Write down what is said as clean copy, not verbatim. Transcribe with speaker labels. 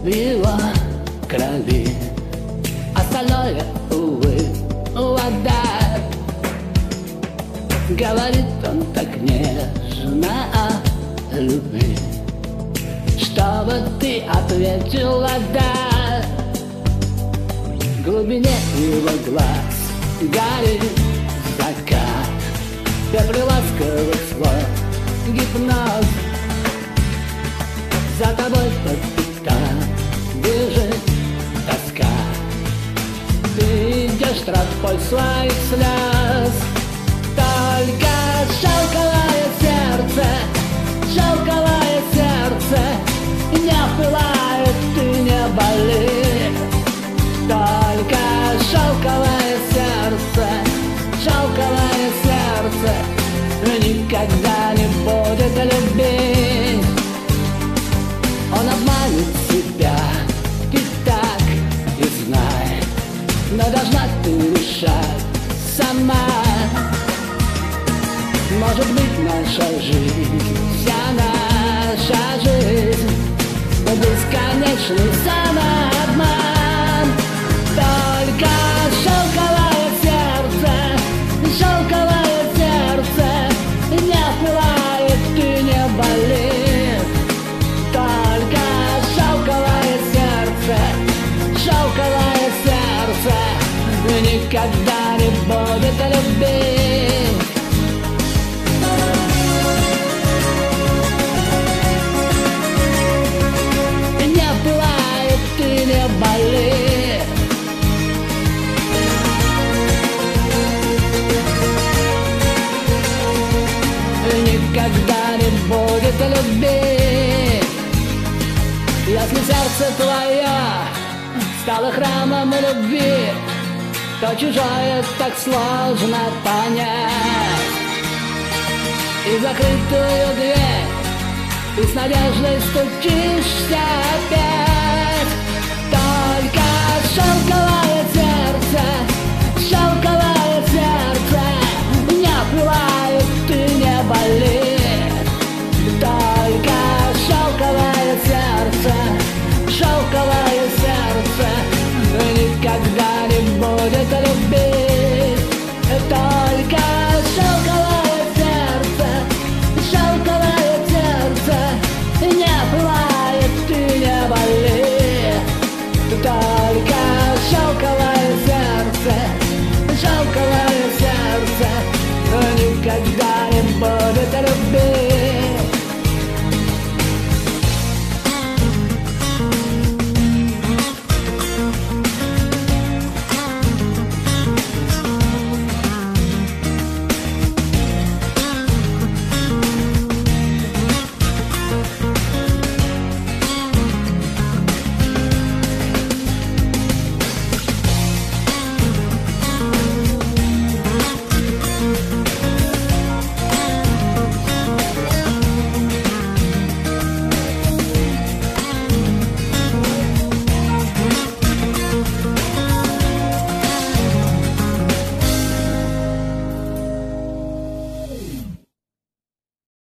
Speaker 1: его крови. Остальное, увы, вода. Говорит он так нежно о любви, чтобы ты ответила «да». В глубине его глаз горит закат, пепли ласковых слов, гипноз. За тобой по пятам бежит тоска, ты идешь тропой своих слез. Только шелковое сердце не пылает и не болит. Только шелковое сердце никогда не будет любить. Он обманет себя, ты так и знай, но должна ты решать сама. Может быть, наша жизнь, вся наша жизнь, бесконечный самообман. Только шелковое сердце не пылает и не болит. Только шелковое сердце никогда не будет любить. Болит. Никогда не будет любить. Если сердце твое стало храмом любви, то чужое так сложно понять. И закрытую дверь ты с надеждой стучишься опять. Только шелковое сердце не пылает и не болит. Только шелковое сердце